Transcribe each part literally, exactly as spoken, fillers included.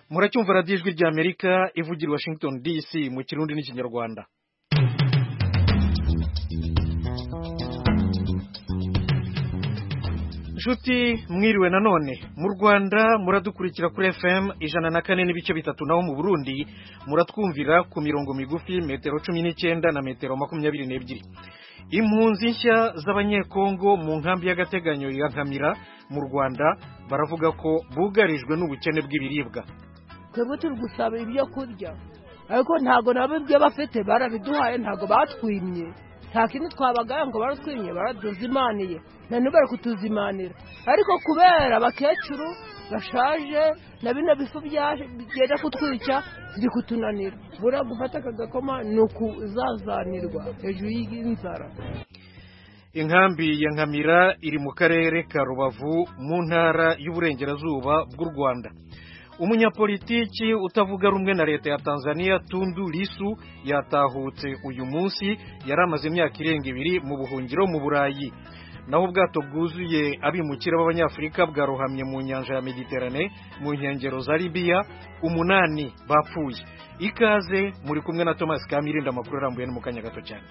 muracyumva radiyo ijwi ry'Amerika ivugira Washington D C mu Kirundi n'Ikinyarwanda. Nshuti mwiriwe nanone mu Rwanda muradukurikira kuri F M ijana na kane n'ibice bitatu, naho mu Burundi muratwumvira ku mirongo migufi metero cumi n'icyenda na metero makumyabiri n'ebyiri. Impunzi nshya z'abanyekongo mu nkambi y'agateganyo ya Nkamira mu Rwanda baravuga ko bugarijwe n'ubukene bw'ibiribwa. Twebwe turi gusaba ibyo kurya ariko ntago nabo ibyo bafite barabiduhaye, ntago batwimye, nta kintu twabagaye ngo baratwimye, baraduzimaniye none bari kutuzimanira, ariko kubera abakecuru bashaje na bino bifu byagenda kutwica ziri kutunanira, bura gufata akagakoma nuko uzazanirwa hejuru y'inzara. Inkambi ya Nkamira iri mu karere ka Rubavu mu ntara y'uburengerazuba bw'u Rwanda. Umunyapolitiki utavuga rumwe na leta ya Tanzania Tundu Lissu yatahutse uyu munsi, yaramaze imyaka irenga ibiri mu buhungiro mu Burayi. Naho ubwato bwuzuye abimukira b'Abanyafrika bwarohamye mu nyanja ya Mediterane mu nkengero za Libya, umunani bapfuye. Ikaze muri kumwe na Thomas Kamirinda, amakuru arambuye mu kanya gato cyane.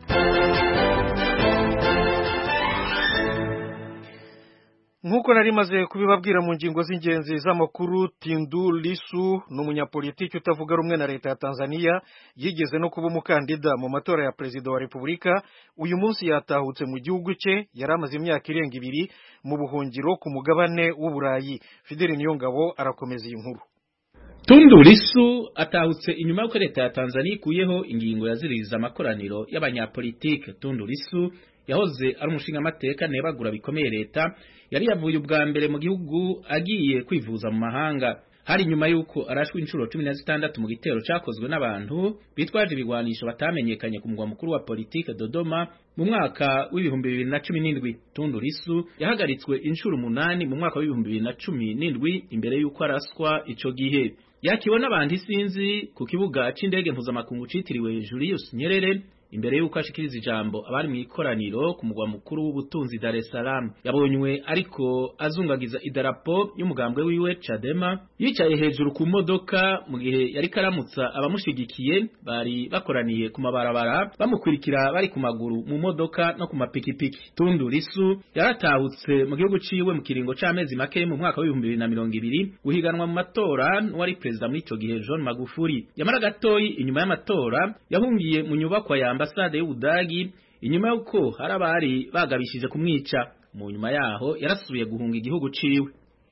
Nkuko nari maze kubibabwira mu ngingo z'ingenzi z'amakuru, Tundu Lissu n'umunyapolitiki utavuga rumwe na leta ya Tanzania yigeze no kuba umukandida mu matora ya perezida wa Repubulika. Uyu munsi yatahutse mu gihugu cye, yaramaze imyaka irenga ibiri mu buhungiro ku mugabane w'Uburayi. Fidel Niyongabo arakomeza iyi nkuru. Tundu Lissu atahutse inyuma y'uko leta ya Tanzania ikuyeho ingingo yaziririza amakoraniro y'abanyapolitike. Tundu Lissu yahoze ari umushinga amateka nebagura bikomeye leta, yari yavuye ubwa mbere mu gihugu agiye kwivuza mu mahanga. Hari nyuma yuko arashwe inshuro cumi na zitandatu mu gitero cyakozwe n'abantu bitwaje ibigwanisho batamenyekanye ku mugwa mukuru wa politike Dodoma mu mwaka w'ibihumbi bibiri na cumi n'indwi. Tundu Lissu yahagaritswe inshuro umunani mu mwaka w'ibihumbi bibiri na cumi n'indwi imbere yuko araswa ico gihe. Yakibona abandi sinzi ku kibuga c'indege mpuzamakungu citiriwe Julius Nyerere imbere yuko ashikiriza ijambo abari mu ikoraniro ku mugwa mukuru w'ubutunzi Dar es Salaam. Yabonywe ariko azungagiza idarapo y'umugambwe wiwe Chadema, yicaye hejuru ku modoka mu gihe yari karamutsa abamushigikiye bari bakoraniye ku mabarabara bamukurikira bari ku maguru, mu modoka no ku mapikipiki. Tundu Lissu yaratahutse mu gihugu ciwe mu kiringo c'amezi make mu mwaka w'ibihumbi bibiri na mirongo ibiri guhiganwa mu matora n'uwari perezida muri ico gihe John Magufuli. Yamara gatoyi inyuma y'amatora yahungiye mu nyubakwa ya ambasade y'Ubudagi inyuma yuko harabari bagabishije kumwica. Mu nyuma yaho yarasubiye guhunga igihugu ciwe.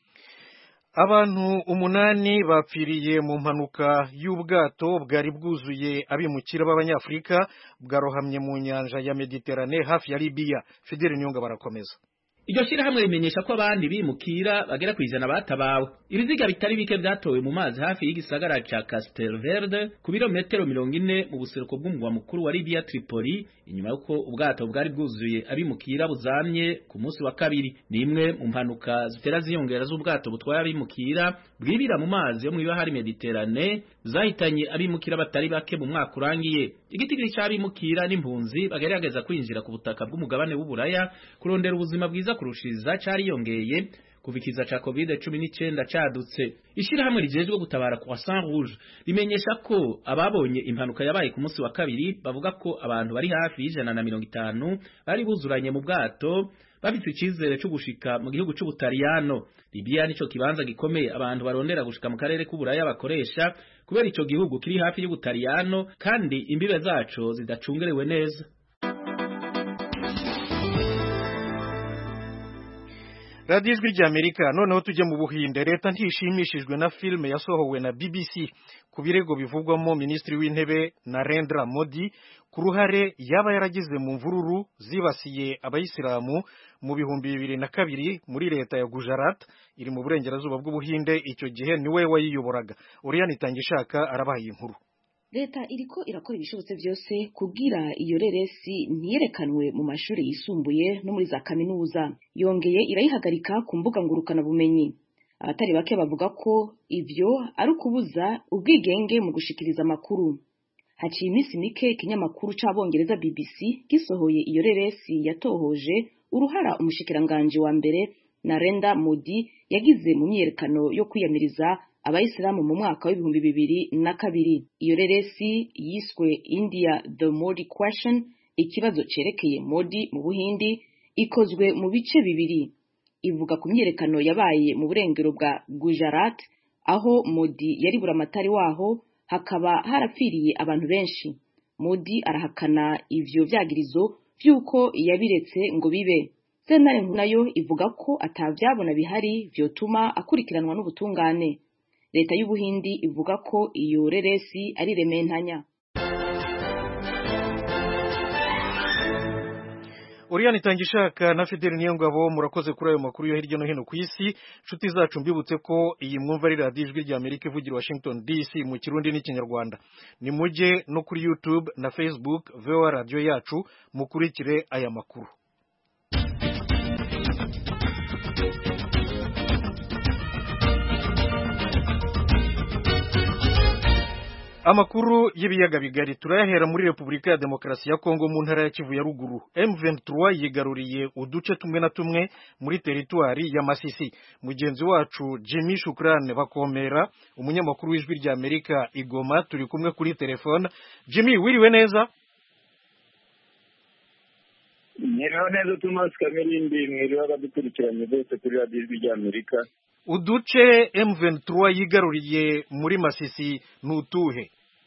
Abantu umunani bapfiriye mu mpanuka y'ubwato bwari bwuzuye abimukira b'Abanyafrika bwarohamye mu nyanja ya Mediterane hafi ya Libya. Fidel Nyonga barakomeza. Iryo shirahamwe rimenyesha ko abandi bimukira bagera kwijana batabawe. Ibiziga bitari bike byatowe mu mazi hafi y'igisagara ca Castelverde ku birometero mirongo ine mu buseruko bw'umugwa mukuru wa Libya Tripoli, inyuma yuko ubwato bwari bwuzuye abimukira buzamye ku munsi wa kabiri. Ni imwe mu mpanuka zitera ziyongera z'ubwato butwaye abimukira bwibira mu mazi yo mu ibahari Mediterane zahitanye abimukira batari bake mu mwaka urangiye. Igitigiri c'abimukira n'impunzi bagerageza kwinjira ku butaka bw'umugabane w'Uburaya kurondera ubuzima bwiza kurushiriza cariyongeye kuva ikiza ca covid cumi n'icyenda cadutse. Ishirahamwe rijejwe gutabara Croissant Rouge rimenyesha ko ababonye impanuka yabaye ku munsi wa kabiri bavuga ko abantu bari hafi y'ijana na mirongo itanu bari buzuranye mu bwato bafite icizere cyo gushika mu gihugu c'Ubutaliyano. Libya nico kibanza gikomeye abantu barondera gushika mu karere k'Uburaya bakoresha kubera ico gihugu kiri hafi y'Ubutaliyano kandi imbibe zaco zidacungerewe neza. Radio Ijwi ry'Amerika. Noneho tujye mu Buhinde. Leta ntishimishijwe na filime yasohowe na B B C ku birego bivugwamo Minisitiri w'Intebe Narendra Modi ku ruhare yaba yaragize mu mvururu zibasiye abayisilamu mu bihumbi bibiri na kabiri muri leta ya Gujarat iri mu burengerazuba bw'Ubuhinde. Icyo gihe niwe wayiyoboraga. Oriane Itangishaka arabaye inkuru. Leta iriko irakora ibishobotse byose kugira iyo reresi ntiyerekanwe mu mashuri yisumbuye no muri za kaminuza. Yongeye irayihagarika ku mbuga ngurukana bumenyi. Abatari bake bavuga ko ivyo ari ukubuza ubwigenge mu gushikiriza amakuru. Haciye iminsi mike ikinyamakuru c'Abongereza B B C gisohoye iyo reresi yatohoje uruhara umushikiranganje wa mbere Narendra Modi yagize mu myiyerekano yo kwiyamiriza abayisilamu mu mwaka w'ibihumbi bibiri na kabiri. Iyo reresi yiswe India the Modi Question, ikibazo cerekeye Modi mu Buhindi, ikozwe mu bice bibiri. Ivuga ku myerekano yabaye mu burengero bwa Gujarat, aho Modi yari buramatari waho, hakaba harapfiriye abantu benshi. Modi arahakana ivyo vyagirizo vy'uko yabiretse ngo bibe. Sentare nkuru nayo ivuga ko atavyabona bihari vyotuma akurikiranwa n'ubutungane. Leta y'Ubuhindi ivuga ko iyo reresi ari rementanya. Oriane Itangishaka na Fidel Niyongabo murakoze kuri ayo makuru yo hirya no hino ku isi. Nshuti zacu mbibutse ko iyi mwumva ari radiyo ijwi rya Amerika ivugira Washington D C mu Kirundi n'Ikinyarwanda. Ni mujye no kuri YouTube na Facebook V O A radio yacu mukurikire aya makuru. Amakuru y'ibiyaga bigari turayahera muri Republika ya Demokarasi ya Kongo mu ntara ya Kivu ya ruguru. M vingt-trois yigaruriye uduce tumwe na tumwe muri teritwari ya Masisi. Mugenzi wacu Jimmy Shukrane Bakomera, umunyamakuru w'ijwi rya Amerika Igoma, turi kumwe kuri telefone. Jimmy, wiriwe neza? Mwiriwe neza Thomas Kamirindi, mwiriwe abadukurikiranye bose kuri radiyo ijwi rya Amerika. Uduce M vingt-trois yigaruriye muri Masisi nutuhe?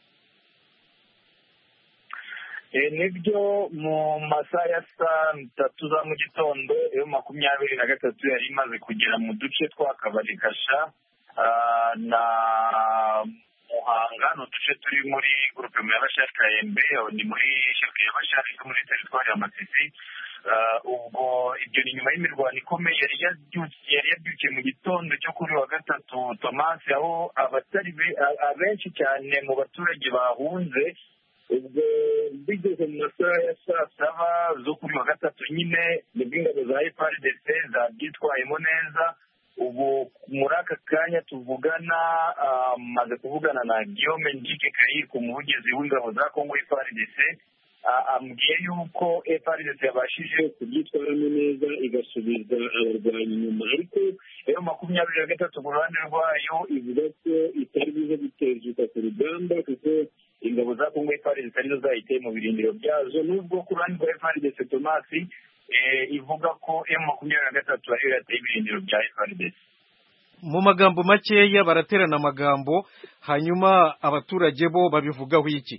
E, nibyo mu masaha ya saa tatu za mu gitondo yo makumyabiri na gatatu yari imaze kugera mu duce twa Kabalikasha uh, na Muhanga, n'uduce turi muri groupe y'Abashaka Kayembe, ni muri shirika y'Abashaka muri teritwari ya Masisi. Ubwo ibyo ni nyuma y'imirwano ikomeye yari yabyukiye mu gitondo cyo kuri wa gatatu Thomas, aho abatari abenshi cyane mu baturage bahunze. Ubwo bigeze mu masaha ya saa saba zo kuri wa gatatu nyine nibwo ingabo za F A R D C zabyitwayemo neza. Ubu muri aka kanya tuvugana maze kuvugana na Guillaume Njike Kayiko, umuvugizi w'ingabo za Kongo F A R D C, ambwiye yuko F A R D C yabashije kubyitwaramo neza igasubiza abarwanyi inyuma, ariko rero makumyabiri na gatatu ku ruhande rwayo ivuga ko itari buze gutezuka ku rugamba kuko ingabo za Kongo F A R D C arizo zahiteye mu birindiro byazo, nubwo ku ruhande rwa F A R D C Thomas ivuga ko M makumyabiri na gatatu ariyo yateye ibirindiro bya F A R D C. Mu magambo makeya baraterana amagambo, hanyuma abaturage bo babivugaho iki?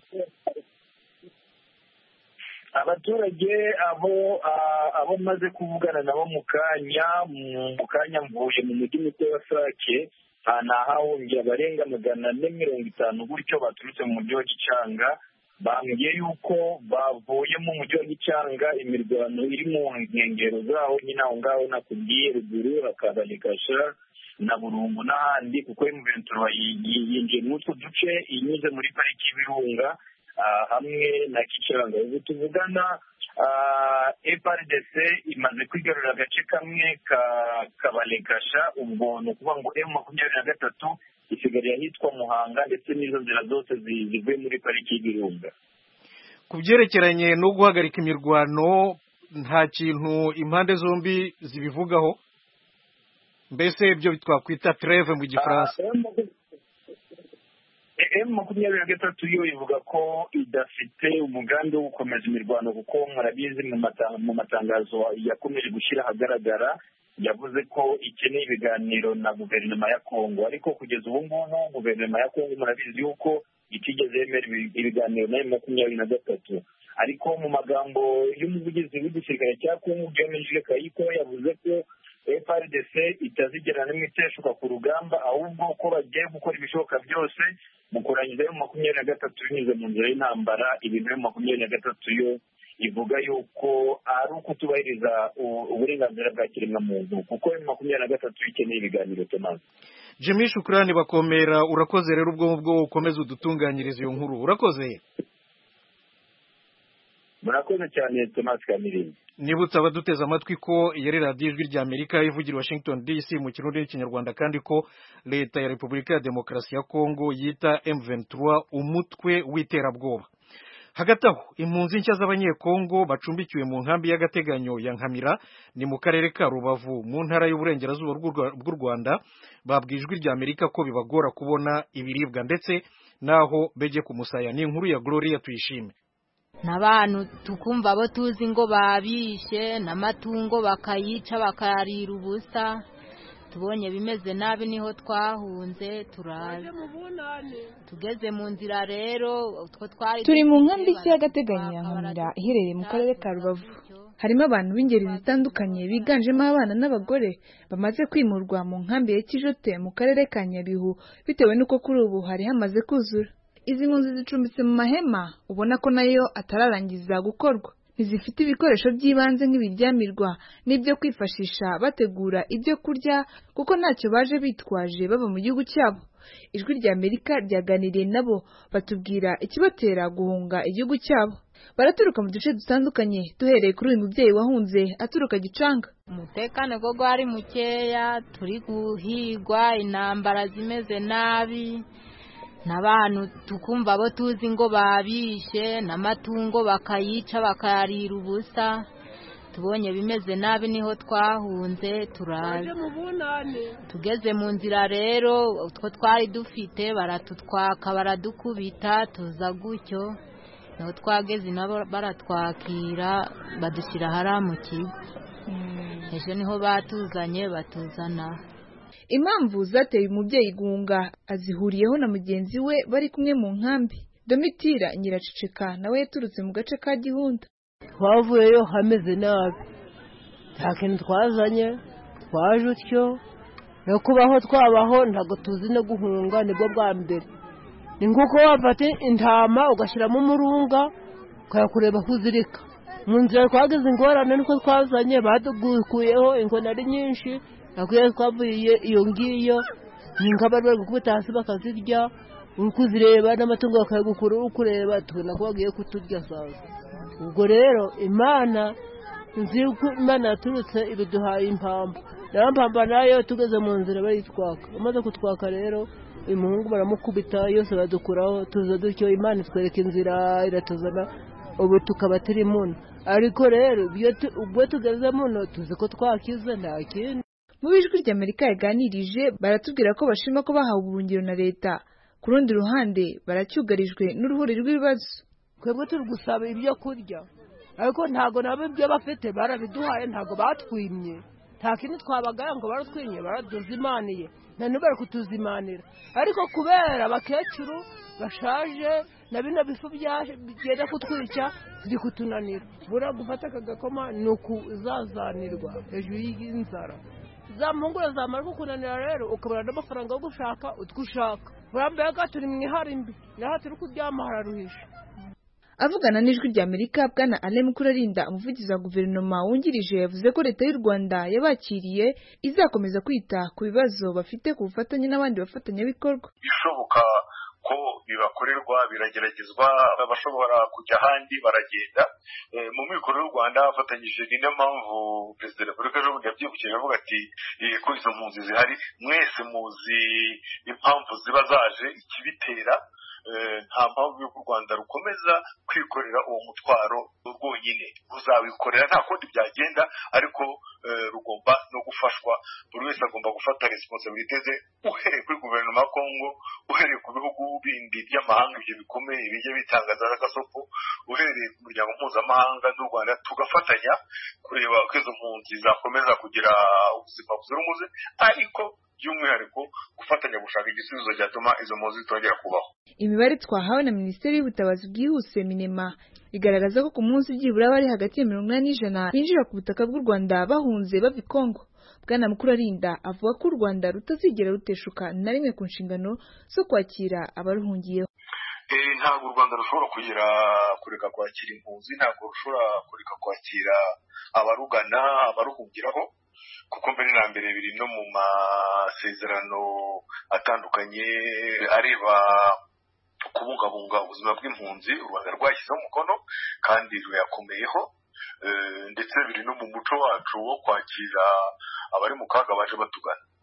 Abaturage abo abo maze kuvugana nabo mu kanya mu kanya mvuye mu mujyi muto wa Sake, nahahungiye abarenga magana ane mirongo itanu gutyo baturutse mu mujyi wa Gicanga. Bambwiye yuko bavuye mu mujyi wa Gicanga, imirwano iri mu nkengero zaho nyine aho ngaho nakubwiye ruguru, Kabalikasha na Burungu n'ahandi, kuko M vingt-trois yinjiye muri utwo duce inyuze muri pariki y'Ibirunga hamwe na Gicanga. Ubu tuvugana F A R D C imaze kwigarurira agace kamwe ka Kabalikasha. Ubwo ni ukuvuga ngo M makumyabiri na gatatu isigariye ahitwa Muhanga ndetse n'izo nzira zose zivuye muri pariki y'Ibirunga. Ku byerekeranye no guhagarika imirwano, nta kintu impande zombi zibivugaho? Mbese ibyo twakwita trêve mu Gifaransa. M makumyabiri na gatatu yo ivuga ko idafite umugambi wo gukomeza imirwano, kuko murabizi mu matangazo yakomeje gushyira ahagaragara yavuze ko ikeneye ibiganiro na guverinoma ya Kongo, ariko kugeza ubu ngubu guverinoma ya Kongo murabizi yuko itigeze yemera ibiganiro na M makumyabiri na gatatu. Ariko mu magambo y'umuvugizi w'igisirikare cya Kongo Guillaume Njike Kayiko yavuze ko F A R D C itazigera n'imwe iteshuka ku rugamba, ahubwo ko bagiye gukora ibishoboka byose mu kurangiza M makumyabiri na gatatu binyuze mu nzira y'intambara. Ibintu M makumyabiri na gatatu yo ivuga yuko ari ukutubahiriza uburenganzira bwa kiremwamuntu, kuko M makumyabiri na gatatu ikeneye ibiganiro. Thomas Jimmy Shukrani Bakomera, urakoze rero ubwo ubwo ukomeza udutunganyiriza iyo nkuru. Urakoze. Murakoze cyane Thomas Kamirindi. Nibutsa abaduteze amatwi ko yari radiyo ijwi rya Amerika ivugira Washington D C mu Kirundi n'Ikinyarwanda, kandi ko leta ya Republika ya Demokarasi ya Kongo yita M vingt-trois umutwe w'iterabwoba. hagati aho impunzi nshya z'abanyekongo bacumbikiwe mu nkambi y'agateganyo ya Nkamira ni mu karere ka Rubavu mu ntara y'uburengerazuba bw'u Rwanda babwijwe rya Amerika ko bibagora kubona ibiribwa ndetse naho beje kumusaya. Ni inkuru ya Gloria Tuyishime. N'abantu tukumva abo tuzi ngo babishe n'amatungo bakayica bakayarira ubusa, tubonye bimeze nabi niho twahunze turaje tugeze mu nzira rero utwo twari turi mu nkambi y'agateganyo ya Nkamira iherereye mu karere ka Rubavu. Harimo abantu b'ingeri zitandukanye biganjemo abana n'abagore bamaze kwimurwa mu nkambi ya Kijote mu karere ka Nyabihu bitewe n'uko kuri ubu hari hamaze kuzura. Izi mpunzi zicumbitse mu mahema ubona ko nayo atararangiza gukorwa. Ntizifite ibikoresho by'ibanze nk'ibiryamirwa n'ibyo kwifashisha bategura ibyo kurya kuko ntacyo baje bitwaje baba mu gihugu cyabo. Ijwi rya Amerika ryaganiriye nabo batubwira ikibatera guhunga igihugu cyabo. Baraturuka mu duce dutandukanye duhereye kuri uyu mubyeyi wahunze aturuka Gicanga. Umutekano go gwari mukeya, turi guhigwa, intambara zimeze nabi, n'abantu tukumva abo tuzi ngo babishe n'amatungo bakayica bakayarira ubusa, tubonye bimeze nabi niho twahunze turaje tugeze mu nzira rero utwo twari dufite baratutwaka baradukubita tuza gutyo naho twageze nabo baratwakira badushyira hariya mu kigo. Ejo niho batuzanye batuzana. Impamvu zateye umubyeyi guhunga azihuriyeho na mugenzi we bari kumwe mu nkambi. Domitira Nyiracicika nawe yaturutse mu gace ka Gihunda. Twavuyeyo hameze nabi, nta kintu twazanye, twaje utyo no kubaho twabaho ntago tuzi no guhunga nibwo bwa mbere. Ni nguko wafata intama ugashyiramo umurunga ukayakureba kuzirika. Mu nzira twageze ingorane niko twazanye badugukuyeho ingona ari nyinshi, nakwiye twavuye iyo ngiyo n'ingaba bari gukubita hasi bakazirya, uri kuzireba n'amatungo bakayagukura uri kureba tubona ko bagiye kuturya sasa. Ubwo rero Imana nzi ko Imana yaturutse ibiduhaye impamvu. Nayo mpamba nayo tugeze mu nzira bayitwaka. Amaze kutwaka rero uyu muhungu baramukubita yose badukuraho tuza dutyo Imana itwereka inzira iratuzana ubu tukaba turi muno. Ariko rero ubwo tugeze muno tuzi ko twakize nta kintu. Mu bijwi rya Amerika yaganirije baratubwira ko bashima ko bahawe ubuhungiro na leta. Ku rundi ruhande baracyugarijwe n'uruhuri rw'ibibazo. Twebwe turi gusaba ibyo kurya ariko ntago nabo ibyo bafite barabiduhaye ntago batwimye. Nta kintu twabagaya ngo baratwimye baraduzimaniye na nubwo bari kutuzimanira. Ariko kubera abakecuru bashaje na bino bifu bigenda kutwica biri kutunanira. Bura gufata akagakoma ni ukuzazanirwa hejuru y'inzara. Za mpungure zamara kukunanira rero ukabona n'amafaranga yo gushaka utwo ushaka. Burambega turi mu iharimbi naho turi kuryama hararuhisha. Avugana n'ijwi rya Amerika bwana Alain Mukurarinda umuvugizi wa guverinoma wungirije yavuze ko leta y'u Rwanda yabakiriye izakomeza kwita ku bibazo bafite ku bufatanye n'abandi bafatanyabikorwa. Bishoboka ko bibakorerwa birageragezwa abashobora kujya ahandi baragenda mu mikoro y'u Rwanda afatanyije n'ino mpamvu Perezida wa Repubulika y'u Rwanda yabyibukije avuga ati ko izo mpunzi zihari mwese muzi impamvu ziba zaje ikibitera. Nta mpamvu y'u Rwanda rukomeza kwikorera uwo mutwaro rwonyine, ruzawikorera nta kundi byagenda ariko rugomba no gufashwa. Buri wese agomba gufata responsibility ze uhereye kuri guverinoma ya Kongo, uhereye ku bihugu bindi by'amahanga ibyo bikomeye bijya bitangaza agasopo, uhereye ku muryango mpuzamahanga n'u Rwanda tugafatanya kureba ko izo mpunzi zakomeza kugira ubuzima buzira umuze, ariko by'umwihariko gufatanya gushaka igisubizo cyatuma izo mpunzi zitongera kubaho. Imibare twahawe na Minisiteri y'Ubutabazi bwihuse Minema igaragaza ko ku munsi byibura bari hagati ya mirongo inani n'ijana binjira ku butaka bw'u Rwanda bahunze bava i Kongo. Bwana Mukurarinda avuga ko u Rwanda rutazigera ruteshuka na rimwe ku nshingano zo kwakira abaruhungiyeho. Ntabwo u Rwanda rushobora kugira kureka kwakira impunzi, ntabwo rushobora kureka kwakira abarugana abaruhungiraho, kuko mbere na mbere biri no mu masezerano atandukanye areba kubungabunga ubuzima bw'impunzi u Rwanda rwashyizeho umukono kandi ruyakomeyeho, ndetse biri no mu muco wacu wo kwakira abari mu kaga baje batugana.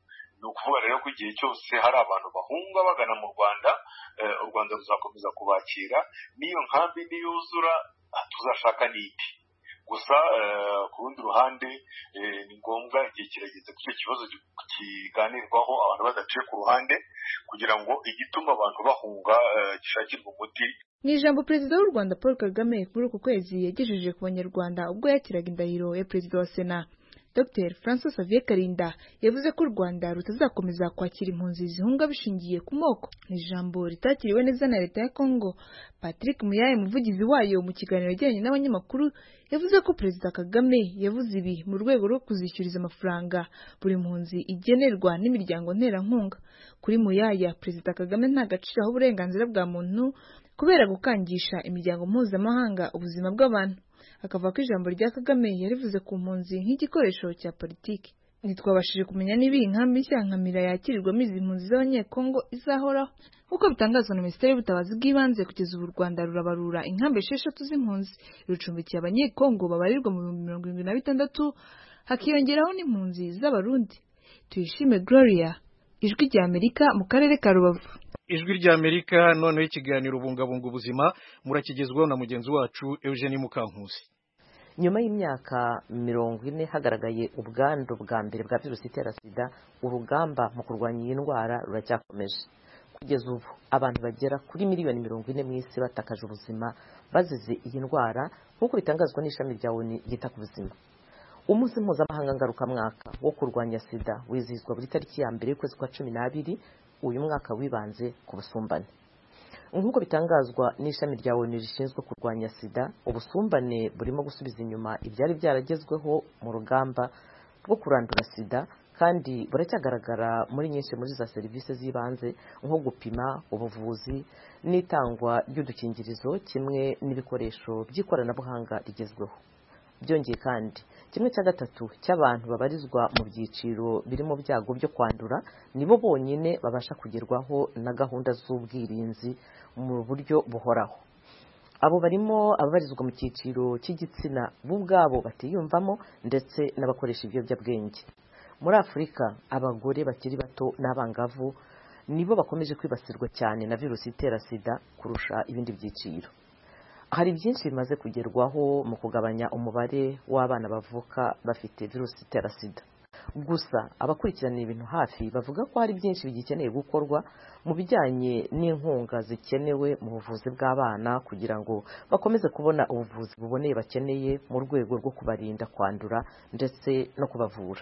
ni ukuvuga rero ko igihe cyose hari abantu bahunga bagana mu Rwanda u Rwanda ruzakomeza kubakira, n'iyo nkambi niyuzura tuzashaka n'indi. Gusa ku rundi ruhande ni ngombwa igihe kirageze ko icyo kibazo kiganirwaho abantu badaciye ku ruhande kugira ngo igituma abantu bahunga gishakirwe umuti. Mu ijambo Perezida w'u Rwanda Paul Kagame kuri uku kwezi yagejeje ku Banyarwanda ubwo yakiraga indahiro ya Perezida wa Sena, Doctor Francois Xavier Karinda yavuze ko u Rwanda rutazakomeza kwakira impunzi zihunga bishingiye ku moko. Mu ijambo ritakiriwe neza na leta ya Congo, Patrick Muyaye, umuvugizi wayo, mu kiganiro yagiranye n'abanyamakuru yavuze ko Perezida Kagame yavuze ibi mu rwego rwo kuzishyuriza amafaranga buri mpunzi igenerwa n'imiryango nterankunga. Kuri Muyaya, Perezida Kagame nta gaciro aho uburenganzira bwa muntu kubera gukangisha imiryango mpuzamahanga ubuzima bw'abantu. Akavuga ko ijambo rya Kagame yarivuze ku mpunzi nk'igikoresho cya politiki. Ntitwabashije kumenya niba iyi nkambi nshya Nkamira yakirirwamo izi mpunzi z'Abanyekongo izahoraho. Nk'uko bitangazwa na Minisiteri y'Ubutabazi bw'Ibanze, kugeza ubu u Rwanda rurabarura inkambi esheshatu z'impunzi rucumbikiye Abanyekongo babarirwa mu bihumbi mirongo irindwi na bitandatu, hakiyongeraho n'impunzi z'Abarundi. Tuyishime Gloria, Ijwi rya Amerika, mu karere ka Rubavu. Ijwi rya Amerika, noneho ikiganiro bungabunga ubuzima murakigezweho na mugenzi wacu Eugenie Mukankusi. Nyuma y'imyaka mirongo ine hagaragaye ubwandu bwa mbere bwa virusi itera sida, urugamba mu kurwanya iyi ndwara ruracyakomeje. Kugeza ubu abantu bagera kuri miliyoni mirongo ine mu isi batakaje ubuzima bazize iyi ndwara, nk'uko bitangazwa n'ishami rya O N U ryita ku buzima. Umunsi mpuzamahanga ngarukamwaka wo kurwanya sida wizihizwa buri tariki ya mbere y'ukwezi kwa cumi n'abiri, uyu mwaka wibanze ku busumbane. Nk'uko bitangazwa n'ishami rya O N U rishinzwe kurwanya sida, ubusumbane burimo gusubiza inyuma ibyari byaragezweho mu rugamba rwo kurandura sida, kandi buracyagaragara muri nyinshi muri za serivisi z'ibanze nko gupima, ubuvuzi n'itangwa ry'udukingirizo, kimwe n'ibikoresho by'ikoranabuhanga rigezweho. Byongeye kandi kimwe cya gatatu cy'abantu babarizwa mu byiciro birimo byago byo kwandura nibo bonyine babasha kugerwaho na gahunda z'ubwirinzi mu buryo buhoraho. Abo barimo ababarizwa mu cyiciro cy'igitsina bo ubwabo batiyumvamo ndetse n'abakoresha ibiyobyabwenge. Muri Afurika, abagore bakiri bato n'abangavu nibo bakomeje kwibasirwa cyane na virusi itera sida kurusha ibindi byiciro. Hari byinshi bimaze kugerwaho mu kugabanya umubare w'abana bavuka bafite virusi itera sida. Gusa abakurikirana ibintu hafi bavuga ko hari byinshi bigikeneye gukorwa mu bijyanye n'inkunga zikenewe mu buvuzi bw'abana kugira ngo bakomeze kubona ubuvuzi buboneye bakeneye mu rwego rwo kubarinda kwandura ndetse no kubavura.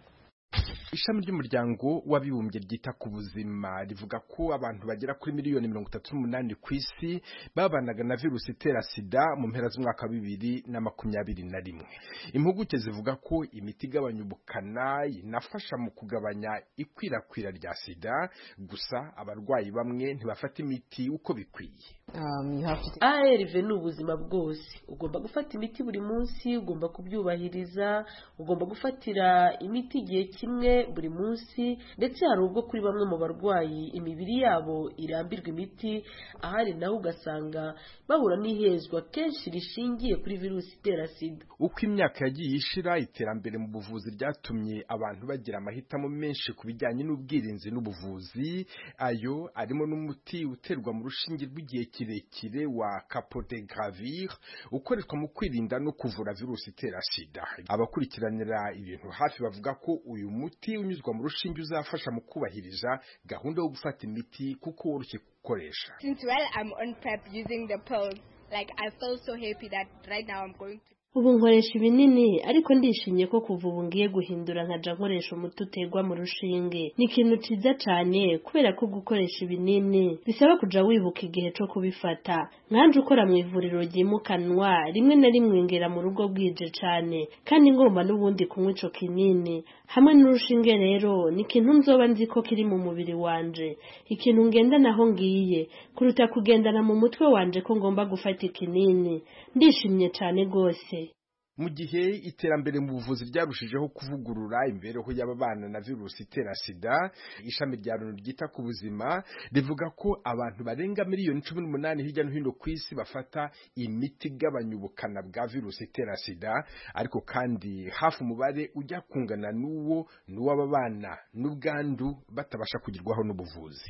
Ishami ry'umuryango w'abibumbye ryita ku buzima rivuga ko abantu bagera kuri miliyoni mirongo itatu n'umunani ku isi babanaga na virusi itera sida mu mpera z'umwaka wa bibiri na makumyabiri na rimwe. Impuguke zivuga ko imiti igabanya ubukana inafasha mu kugabanya ikwirakwira rya sida, gusa abarwayi bamwe ntibafata imiti uko bikwiye. A R V ni ubuzima bwose. Ugomba gufata imiti buri munsi, ugomba kubyubahiriza, ugomba gufatira imiti igihe kimwe buri munsi, ndetse hari ubwo kuri bamwe mu barwayi imibiri yabo irambirwa imiti, ahari naho ugasanga bahura n'ihezwa kenshi rishingiye kuri virusi itera sida. Uko imyaka yagiye ishira, iterambere mu buvuzi ryatumye abantu bagira amahitamo menshi ku bijyanye n'ubwirinzi n'ubuvuzi, ayo arimo n'umuti uterwa mu rushinge rw'igihe kirekire wa Cabotegravir ukoreshwa mu kwirinda no kuvura virusi itera sida. Abakurikiranira ibintu hafi bavuga ko uyu muti unyuzwa mu rushinge uzafasha mu kubahiriza gahunda yo gufata imiti kuko woroshye gukoresha. Since while I'm on PrEP using the pills, like I feel so happy that right now I'm going to ubu nkoresha ibinini, ariko ndishimye ko kuva ubu ngiye guhindura nkaja nkoresha umuti uterwa mu rushinge. Ni ikintu ciza cyane kubera ko gukoresha ibinini bisaba kuja wibuka igihe cyo kubifata. Nkanje ukora mu ivuriro ryimukanwa, rimwe na rimwe ngera mu rugo bwije cyane, kandi ngomba n'ubundi kunywa ico kinini hamwe n'urushinge. Rero ni ikintu nzoba nzi ko kiri mu mubiri wanje, ikintu ngenda naho ngiye kuruta kugendana mu mutwe wanje ko ngomba gufata ikinini. Ndishimye cyane gose. mu gihe iterambere mu buvuzi ryarushijeho kuvugurura imibereho y'ababana na virusi itera sida, ishami rya Loni ryita ku buzima rivuga ko abantu barenga miliyoni cumi n'umunani hirya no hino ku isi bafata imiti igabanya ubukana bwa virusi itera sida, ariko kandi hafi umubare ujya kungana n'uwo n'uw'ababana n'ubwandu batabasha kugerwaho n'ubuvuzi.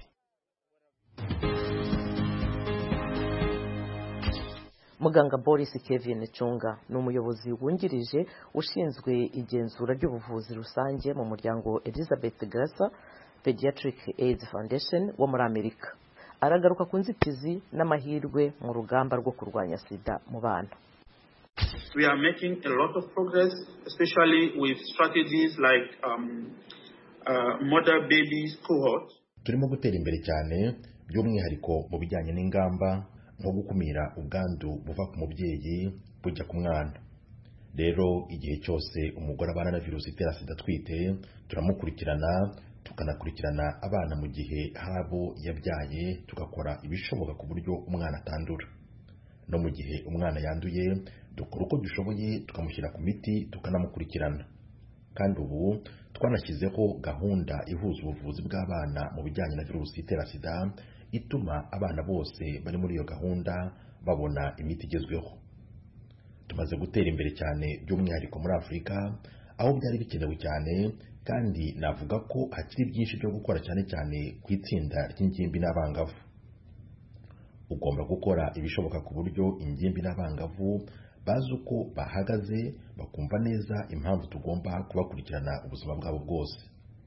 Muganga Boris Kevin Chunga ni umuyobozi wungirije ushinzwe igenzura ry'ubuvuzi rusange mu muryango Elizabeth Grasser Pediatric AIDS Foundation wo muri Amerika. Aragaruka ku nzitizi n'amahirwe mu rugamba rwo kurwanya sida mu bana. We are making a lot of progress, especially with strategies like um, uh, mother babies cohort. Turimo gutera imbere cyane by'umwihariko mu bijyanye n'ingamba nko gukumira ubwandu buva ku mubyeyi bujya ku mwana. Rero igihe cyose umugore abana na virusi itera sida twite, turamukurikirana tukanakurikirana abana mu gihe habo yabyaye, tugakora ibishoboka ku buryo umwana atandura. No mu gihe umwana yanduye, dukora uko dushoboye tukamushyira ku miti tukanamukurikirana. Kandi ubu twanashyizeho gahunda ihuza ubuvuzi bw'abana mu bijyanye na virusi itera sida, ituma abana bose bari muri iyo gahunda babona imiti igezweho. Tumaze gutera imbere cyane by'umwihariko muri Afurika, aho byari bikenewe cyane, kandi navuga ko hakiri byinshi byo gukora cyane cyane ku itsinda ry'ingimbi n'abangavu. Ugomba gukora ibishoboka ku buryo ingimbi n'abangavu bazi uko bahagaze, bakumva neza impamvu tugomba kubakurikirana ubuzima bwabo bwose.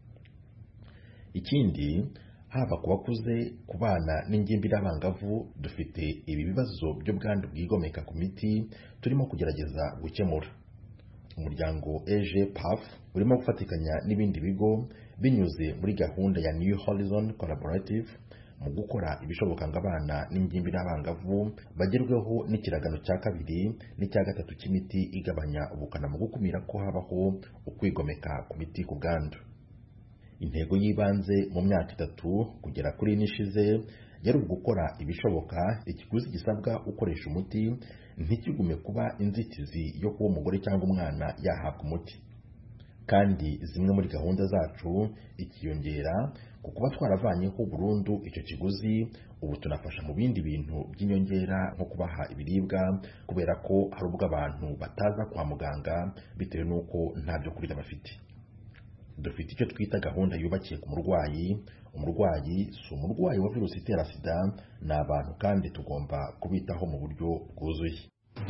Ikindi, haba ku bakuze, ku bana n'ingimbi n'abangavu, dufite ibi bibazo by'ubwandu bwigomeka ku miti turimo kugerageza gukemura. Umuryango E G P A F urimo gufatikanya n'ibindi bigo binyuze muri gahunda ya New Horizon Collaborative mu gukora ibishoboka ngo abana n'ingimbi n'abangavu bagerweho n'ikiragano cya kabiri n'icya gatatu cy'imiti igabanya ubukana mu gukumira ko habaho ukwigomeka ku miti ku bwandu. Intego y'ibanze mu myaka itatu kugera kuri nishize yari ugukora ibishoboka ikiguzi gisabwa ukoresha umuti ntikigume kuba inzitizi yo kuba umugore cyangwa umwana yahabwa umuti. Kandi zimwe muri gahunda zacu ikiyongera ku kuba twaravanyeho burundu icyo kiguzi, ubu tunafasha mu bindi bintu by'inyongera nko kubaha ibiribwa, kubera ko hari ubwo abantu bataza kwa muganga bitewe n'uko nta byo kurya bafite. Dufite icyo twita gahunda yubakiye ku murwayi. Umurwayi si umurwayi wa virusi itera sida, ni abantu kandi tugomba kubitaho mu buryo bwuzuye.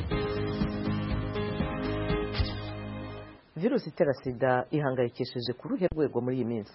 Virusi itera sida ihangayikishije ku ruhe rwego muri iyi minsi.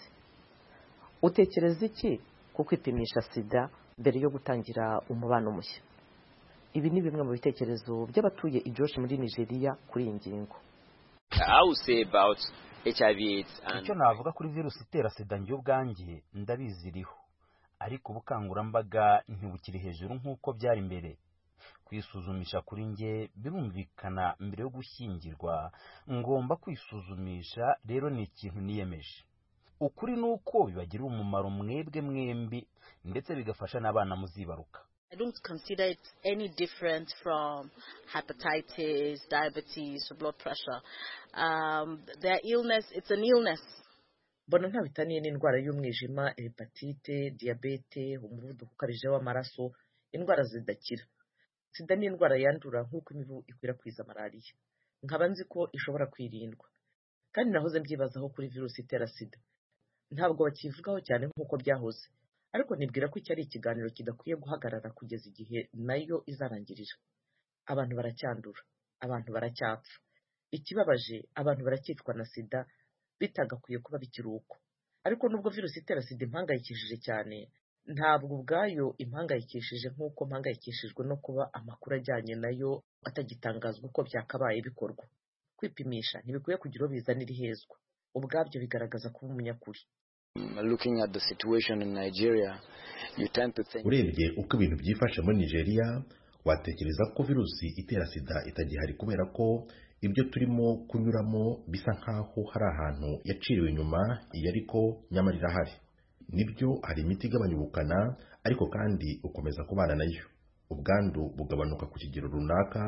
Utekereza iki ku kwipimisha sida mbere yo gutangira umubano mushya? Ibi ni bimwe mu bitekerezo by'abatuye i Jos muri Nigeria kuri iyi ngingo. I would say about H I V AIDS and icyo navuga kuri virusi itera sida njye ubwanjye ndabiziriho, ariko ubukangurambaga ntibukiri hejuru nk'uko byari mbere. Kwisuzumisha kuri njye birumvikana mbere yo gushyingirwa, ngomba kwisuzumisha, rero ni ikintu niyemeje. Ukuri nuko bibagira umumaro mwebwe mwembi ndetse bigafasha n'abana muzibaruka. I don't consider it any different from hepatitis, diabetes, or blood pressure. Um, their illness, it's an illness. Bona nta bitaniye n'indwara y'umwijima, hepatite, diabete, umuvuduko ukabije w'amaraso, indwara zidakira. Sida ni indwara yandura nk'uko imibu ikwirakwiza malariya. Nkaba nzi ko ishobora kwirindwa. Kandi nahoze mbyibazaho kuri virusi itera sida. Ntabwo bakivugaho cyane nk'uko byahoze. Ariko nibwira ko cyari ikiganiro kidakwiye guhagarara kugeza igihe nayo izarangirira. Abantu baracyandura, abantu baracyapfa. Ikibabaje, abantu baracyicwa na sida bitagakwiye kuba bikiruko. Ariko nubwo virusi itera sida impangayikishije cyane, ntabwo ubwayo impangayikishije nk'uko mpangayikishijwe no kuba amakuru ajyanye nayo atagitangazwa uko byakabaye bikorwa. Kwipimisha ntibikwiye kugira bizanira ihezwa. Ubwabyo bigaragaza kuba umunyakuri. Looking at the situation in Nigeria, you tend to think urebye uko ibintu byifashe muri Nigeria, watekereza ko virusi itera sida itagihari kubera ko ibyo turimo kunyuramo bisa nkaho hari ahantu yaciriwe inyuma, iyo ariko nyamara irahari. Nibyo hari imiti igabanya ubukana, ariko kandi ukomeza kubana nayo. Ubwandu bugabanuka ku kigero runaka,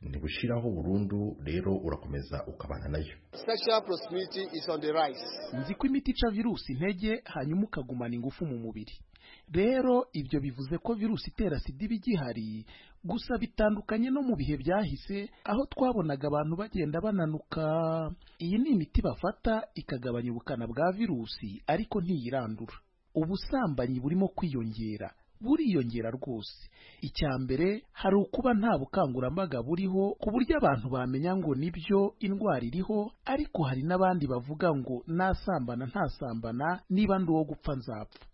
ntibushiraho burundu, rero urakomeza ukabana nayo. Sexual promiscuity is on the rise. Nzi ko imiti ica virusi intege hanyuma ukagumana ingufu mu mubiri. Rero ibyo bivuze ko virusi itera sida iba igihari, gusa bitandukanye no mu bihe byahise aho twabonaga abantu bagenda bananuka. Iyi ni imiti bafata ikagabanya ubukana bwa virusi ariko ntiyirandura. Ubusambanyi burimo kwiyongera, buriyongera rwose. Icya mbere hari ukuba nta bukangurambaga buriho ku buryo abantu bamenya ngo nibyo indwara iriho, ariko hari n'abandi bavuga ngo nasambana ntasambana, niba ndi uwo gupfa nzapfa.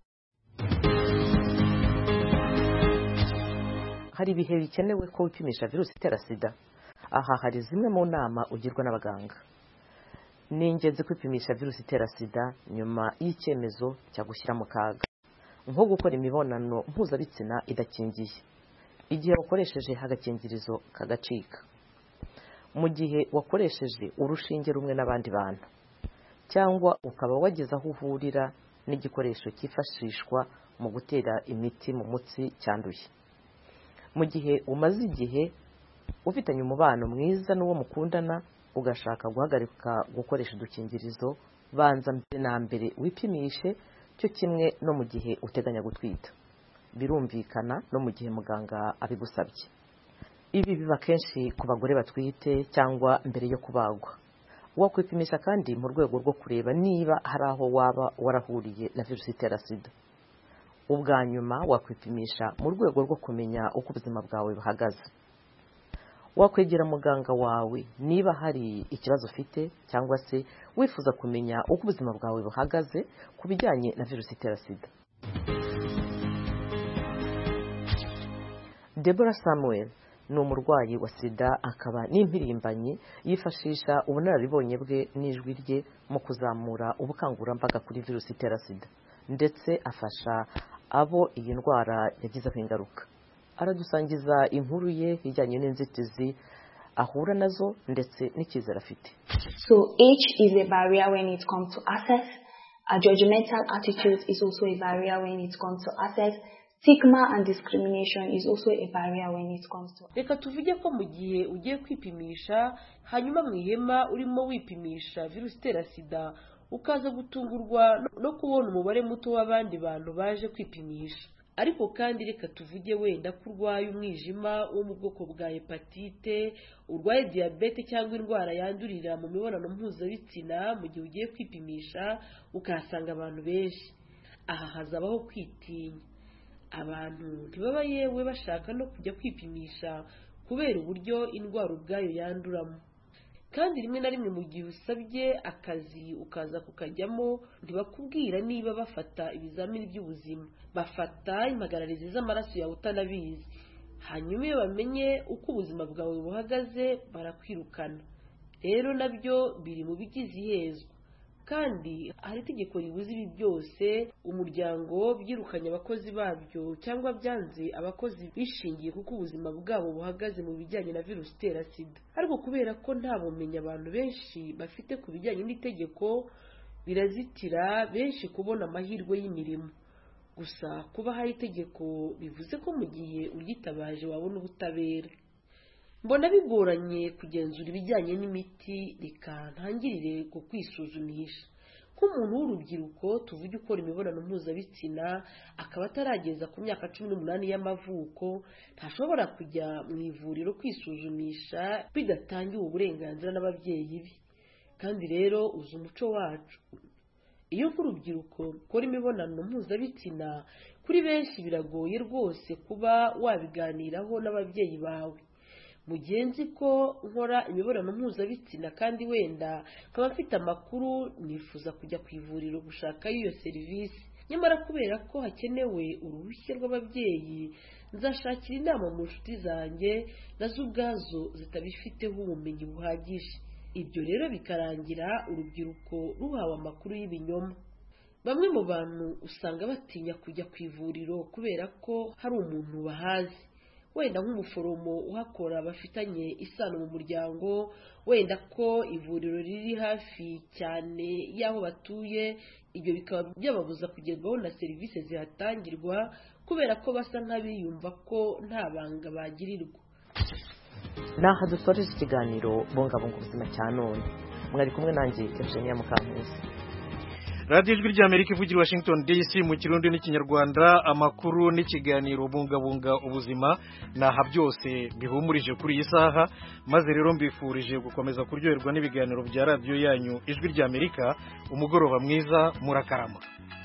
Hari ibihe bikenewe ko wipimisha virusi itera sida. Aha hari zimwe mu nama ugirwa n'abaganga. Ni ingenzi kwipimisha virusi itera sida nyuma y'icyemezo cya gushyira mu kaga, nko gukora imibonano mpuzabitsina idakingiye, igihe wakoresheje agakingirizo kagacika, mu gihe wakoresheje urushinge rumwe n'abandi bantu, cyangwa ukaba wageze aho uhurira n'igikoresho cyifashishwa mu gutera imiti mu mutsi cyanduye, mu gihe umaze igihe ufitanye umubano mwiza n'uwo mukundana ugashaka guhagarika gukoresha udukingirizo, banza mbere na mbere wipimishe, cyo kimwe no mu gihe uteganya gutwita. Birumvikana no mu gihe muganga abigusabye. Ibi biba kenshi ku bagore batwite cyangwa mbere yo kubagwa. Wakwipimisha kandi mu rwego rwo kureba niba hari aho waba warahuriye na virusi itera sida. Ubwa nyuma wakwipimisha mu rwego rwo kumenya uko ubuzima bwawe buhagaze. Wakwegera muganga wawe niba hari ikibazo ufite cyangwa se wifuza kumenya uko ubuzima bwawe buhagaze ku bijyanye na virusi itera sida. Deborah Samuel ni umurwayi wa sida akaba n'impirimbanyi, yifashisha ubunararibonye bwe n'ijwi rye mu kuzamura ubukangurambaga kuri virusi itera sida, ndetse afasha abo iyi ndwara yagizeho ingaruka. Aradusangiza inkuru ye ijyanye n'inzitizi ahura nazo ndetse n'icyizere afite. So age is a barrier when it comes to access. A judgmental attitude is also a barrier when it comes to access. Stigma and discrimination is also a barrier when it comes to. Reka tuvuge ko mu gihe ugiye kwipimisha hanyuma mu ihema urimo wipimisha virusi itera sida ukaza gutungurwa no kubona umubare muto w'abandi bantu baje kwipimisha. Ariko kandi reka tuvuge wenda ko urwaye umwijima wo mu bwoko bwa hepatite, urwaye diabete cyangwa indwara yandurira mu mibonano mpuzabitsina, mu gihe ugiye kwipimisha ukahasanga abantu benshi. Aha hazabaho kwitinya. Abantu ntibaba yewe bashaka no kujya kwipimisha kubera uburyo indwara ubwayo yanduramo. Kandi rimwe na rimwe mu gihe usabye akazi ukaza kukajyamo ntibakubwira niba bafata ibizamini by'ubuzima, bafata impagararizi z'amaraso yawe utanabizi. Hanyuma iyo bamenye uko ubuzima bwawe buhagaze barakwirukana. Rero nabyo biri mu bigize ihezwa. Kandi hari itegeko ribuza ibi byose. Umuryango byirukanye abakozi babyo cyangwa byanze abakozi bishingiye kuko ubuzima bwabo buhagaze mu bijyanye na virusi itera sida. Ariko kubera ko nta bumenyi abantu benshi bafite ku bijyanye n'itegeko, birazitira benshi kubona amahirwe y'imirimo. Gusa kuba hari itegeko bivuze ko mu gihe uryitabaje wabona ubutabera. Mbona bigoranye kugenzura ibijyanye n'imiti, reka ntangirire ku kwisuzumisha. Nk'umuntu w'urubyiruko tuvuge ukora imibonano mpuzabitsina akaba atarageza ku myaka cumi n'umunani y'amavuko, ntashobora kujya mu ivuriro kwisuzumisha bidatangiwe uburenganzira n'ababyeyi be. Kandi rero uzi umuco wacu, iyo nk'urubyiruko ukora imibonano mpuzabitsina kuri benshi biragoye rwose kuba wabiganiraho n'ababyeyi bawe. Mugenzi ko nkora imibonano mpuzabitsina kandi wenda nkaba mfite amakuru, nifuza kujya ku ivuriro gushaka iyo serivisi, nyamara kubera ko hakenewe uruhushya rw'ababyeyi nzashakira inama mu nshuti zanjye nazo ubwazo zitabifiteho ubumenyi buhagije. Ibyo rero bikarangira urubyiruko ruhawe amakuru y'ibinyoma. Bamwe mu bantu usanga batinya kujya ku ivuriro kubera ko hari umuntu bahazi, wenda nk'umuforomo uhakora bafitanye isano mu muryango, wenda ko ivuriro riri hafi cyane y'aho batuye. Ibyo bikaba byababuza kugerwaho na serivisi zihatangirwa kubera ko basa nk'abiyumva ko nta banga bagirirwa. naha dusoreje ikiganiro bungabunga ubuzima cya none. Mwari kumwe nanjye Eugenia Mukankusi. radiyo ijwi ry'Amerika ivugira Washington D C mu kirundi n'ikinyarwanda, amakuru n'ikiganiro bungabunga ubuzima naha byose bihumurije kuri iyi saha, maze rero mbifurije gukomeza kuryoherwa n'ibiganiro bya radiyo yanyu ijwi ry'Amerika. Umugoroba mwiza, murakarama.